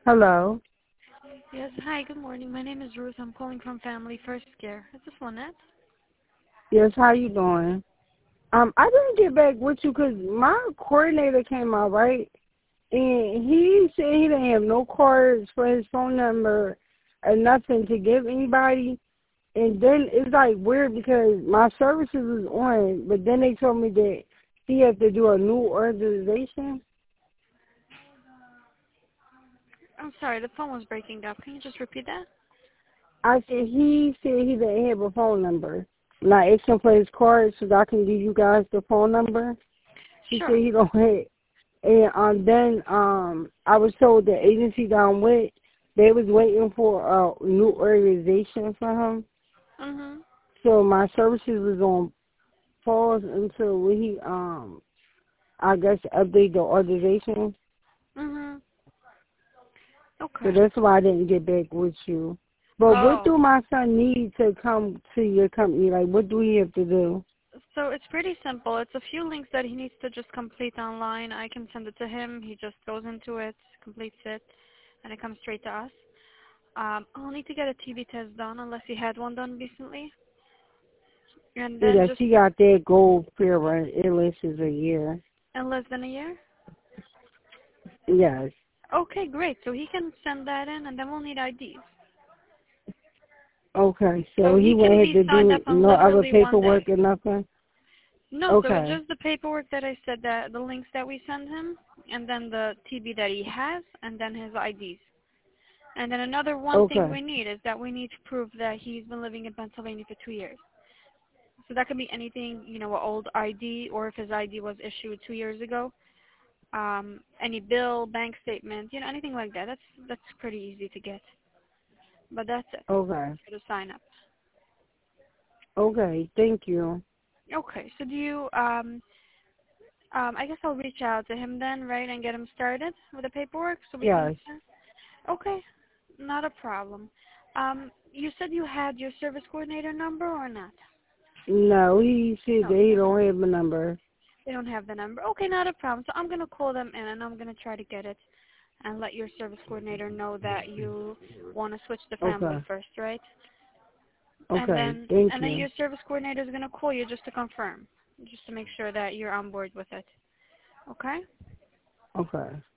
Hello. Yes, hi, good morning. My name is Ruth. I'm calling from Family First Care. Is this Lynette? Yes, how you doing? I didn't get back with you 'cause my coordinator came out, right? And he said he didn't have no cards for his phone number or nothing to give anybody. And then it's like weird because my services was on, but then they told me that he had to do a new organization. I'm sorry, the phone was breaking up. Can you just repeat that? I said he didn't have a phone number. Like, it's some for his cards so that I can give you guys the phone number. He said Sure. he don't have. And then I was told the agency that I'm with, they was waiting for a new organization for him. Mhm. So my services was on pause until he I guess update the organization. Mhm. So Okay. that's why I didn't get back with you. But what Oh, do my son need to come to your company? Like, what do he have to do? so it's pretty simple. It's a few links that he needs to just complete online. I can send it to him. He just goes into it, completes it, and it comes straight to us. I'll need to get a TB test done unless he had one done recently. And then Yes, just he got that gold fever. It lasts a year. in less than a year? Yes. Okay, great. So he can send that in, and then we'll need IDs. Okay, So so he he can won't have be to signed do up on no other literally one paperwork day. or nothing? No, so Okay. just the paperwork that I said, that the links that we send him, and then the TB that he has, and then his IDs. And then another one thing Okay. we need is that we need to prove that he's been living in Pennsylvania for 2 years. So that could be anything, you know, an old ID, or if his ID was issued 2 years ago, any bill, bank statement, you know, anything like that. That's pretty easy to get. But that's it Okay. for the sign up. Okay. Thank you. Okay, so do you, I guess I'll reach out to him then, right, and get him started with the paperwork so we can. Yes. Okay, not a problem. You said you had your service coordinator number or not? No, he said No, that you he don't. don't have a number. They don't have the number. Okay, not a problem. So I'm gonna call them in and I'm gonna try to get it and let your service coordinator know that you want to switch to family Okay. first, right? And Okay. then Thank and then you. your service coordinator is gonna call you just to confirm, just to make sure that you're on board with it. Okay? Okay.